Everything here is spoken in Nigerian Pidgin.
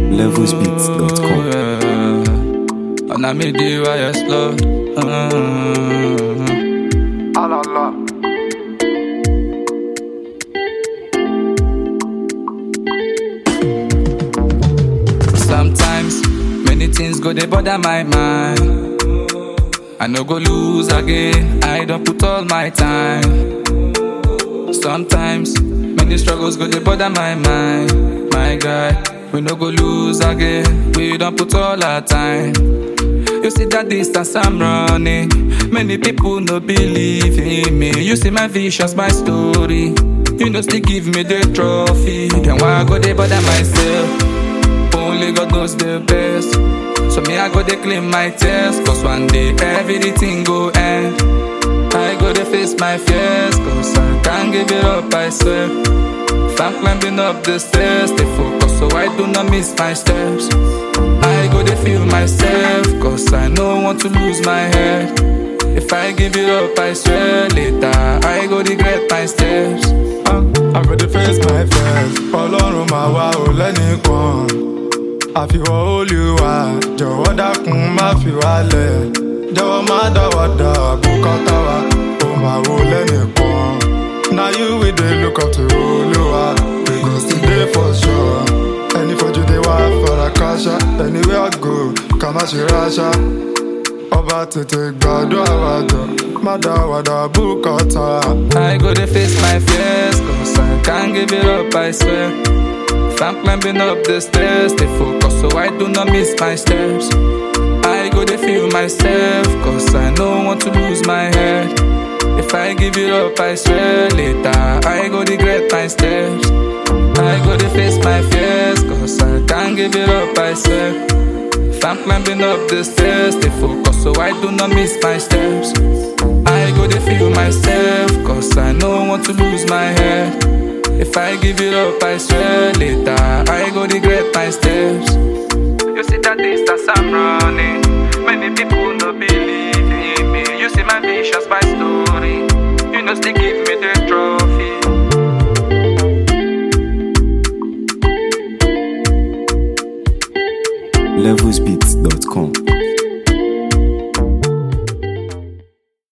levelsbeats.com. And I made you why you slow. Allah. Sometimes many things go they bother my mind. I no go lose again. I don't put all my time. Sometimes many struggles go they bother my mind. My guy, we no go lose again. We don't put all our time. You see that distance I'm running. Many people no believe in me. You see my visions, my story. You know still give me the trophy. Then why I go they bother myself? Only God knows the best. So me I go they clean my tears. Cause one day everything go end. I go to face my fears. Cause I can't give it up, I swear. If I'm climbing up the stairs, stay focused so I do not miss my steps. I go to feel myself. Cause I don't want to lose my head. If I give it up, I swear later I go regret my steps. I go to face my fears. Ọlọ́run máa wá ò lẹ́nìkan. Àfiwọ́ Olúwa jọ̀wọ́ dákun má fi wálẹ̀. Jọ̀wọ́ má dáwọ́dà bùkátà wa ó máa wò lẹ́nìkan. Na you we dey look up to Olúwa. We go still dey for sure. Ẹni fojú dé wá fara káṣá. Anywhere I go, ká má ṣe ráṣá. Ọba tètè gbàdúrà wa jọ. Má dáwọ́dà bùkátà. I go to face my fears. Cause I can't give it up, I swear. If I'm climbing up the stairs, stay focused so I do not miss my steps. I go to feel myself, cause I don't want to lose my head. If I give it up, I swear later I go regret my steps. I go to face my fears, cause I can't give it up, I swear. If I'm climbing up the stairs, stay focused so I do not miss my steps. I go to feel myself, cause I don't want to lose my head. If I give it up, I swear later I go regret my steps. You see that distance I'm running. Many people